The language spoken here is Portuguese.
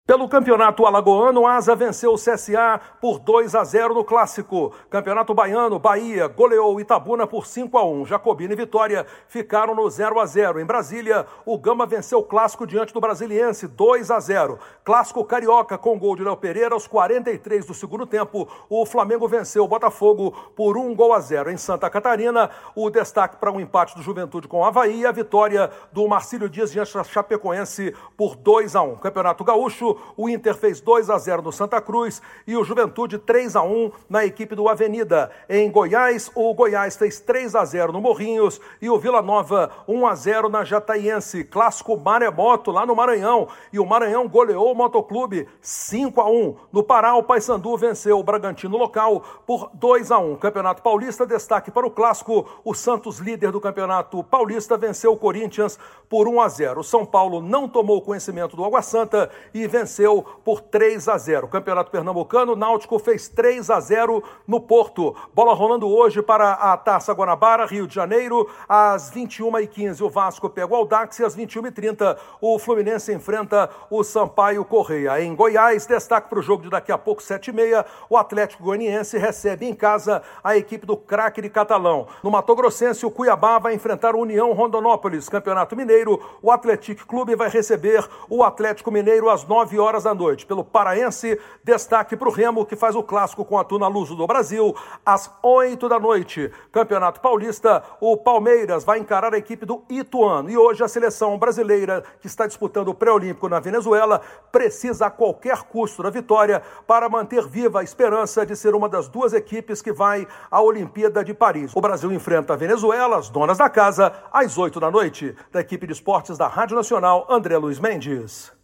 Pelo campeonato alagoano, Asa venceu o CSA por 2-0 no Clássico. Campeonato baiano, Bahia goleou Itabuna por 5-1. Jacobina e Vitória ficaram no 0-0. Em Brasília, o Gama venceu o Clássico diante do Brasiliense, 2-0. Clássico carioca com gol de Léo Pereira aos 43 do segundo tempo. O Flamengo venceu o Botafogo por 1-0. Em Santa Catarina, o destaque para um empate do Juventude com o Avaí e a vitória do Marcílio Dias diante da Chapecoense por 2-1. Campeonato Gaúcho, o Inter fez 2-0 no Santa Cruz e o Juventude 3-1 na equipe do Avenida. Em Goiás, o Goiás fez 3-0 no Morrinhos e o Vila Nova 1-0 na Jataiense. Clássico Maremoto lá no Maranhão e o Maranhão goleou o Motoclube 5-1. No Pará, o Paysandu venceu o Bragantino local por 2-1. Campeonato Paulista, destaque para o Clássico. O Santos, líder do Campeonato Paulista, venceu o Corinthians por 1-0. O São Paulo não tomou conhecimento do Água Santa e venceu por 3-0. Campeonato Pernambucano, o Náutico fez 3-0 no Porto. Bola rolando hoje para a Taça Guanabara, Rio de Janeiro. Às 21h15, o Vasco pega o Audax e às 21h30, o Fluminense enfrenta o Sampaio Correia. Em Goiás, destaque para o jogo de daqui a pouco, 7h30, o Atlético Goianiense recebe em casa a equipe do Craque de Catalão. No Mato Grossense, o Cuiabá vai enfrentar o União Rondonópolis. Campeonato Mineiro, o Atlético Clube vai receber o Atlético Mineiro às 9h da noite. Pelo Paraense, destaque para o Remo, que faz o clássico com a Tuna Luso do Brasil, às 8h da noite. Campeonato Paulista, o Palmeiras vai encarar a equipe do Ituano. E hoje a seleção brasileira, que está disputando o pré-olímpico na Venezuela, precisa a qualquer custo da vitória para manter viva a esperança de ser uma das duas equipes que vai à Olimpíada de Paris. O Brasil enfrenta a Venezuela, as donas da casa, às 8h da noite. Da equipe de esportes da Rádio Nacional, André Luiz Mendes.